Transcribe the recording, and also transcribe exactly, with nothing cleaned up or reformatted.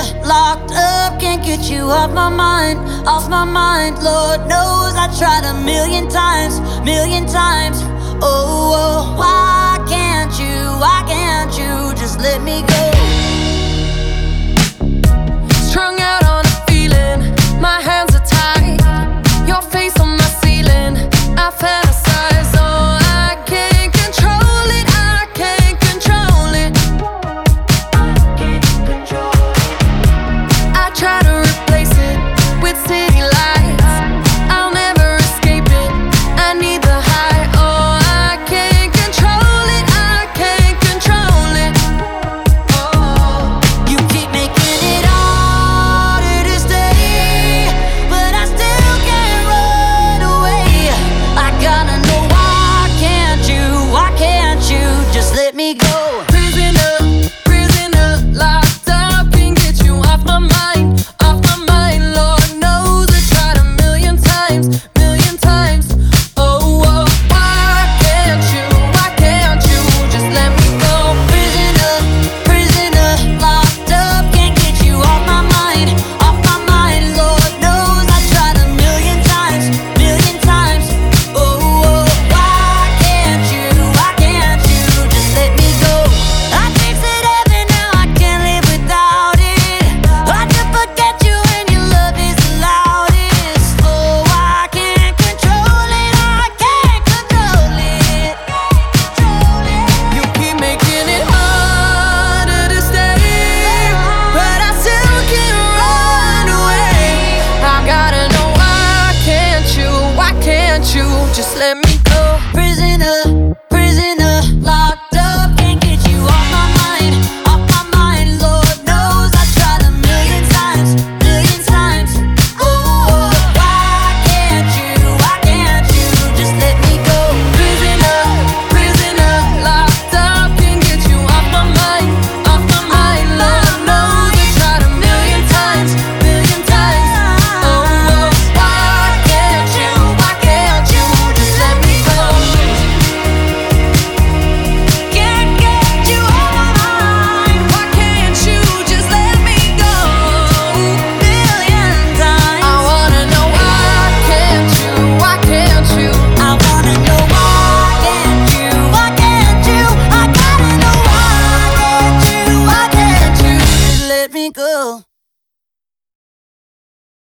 locked up, can't get you off my mind, off my mind. Lord knows I tried a million times, million times. Oh, oh, why can't you, why can't you just let me go? Strung out on a feeling, my hands are tied, your face on my ceiling, I fantasize. Oh, I can't control it, I can't control it. I try to replace it with city lights, I'll never escape it, I need the high. Oh, I can't control it, I can't control it. Oh, You keep making it harder to stay, but I still can't run away. I gotta know, why can't you, why can't you just let me go? prisoner, prisoner, locked up, can't get you off my mind, off my mind. Lord knows I tried a million times, million times. Oh, oh, why can't you, why can't you just let me go? Prisoner, prisoner, locked up, can't get you off my mind, off my mind. Lord knows I tried a million times, million times. Oh, oh, why can't you, why can't you just let me go? I tasted heaven, now I can't live without it. Hard to forget you when your love is the loudest. Oh, I can't control it, I can't control it. You keep making it harder to stay, but I still can't run away. I gotta know, why can't you, why can't you just let me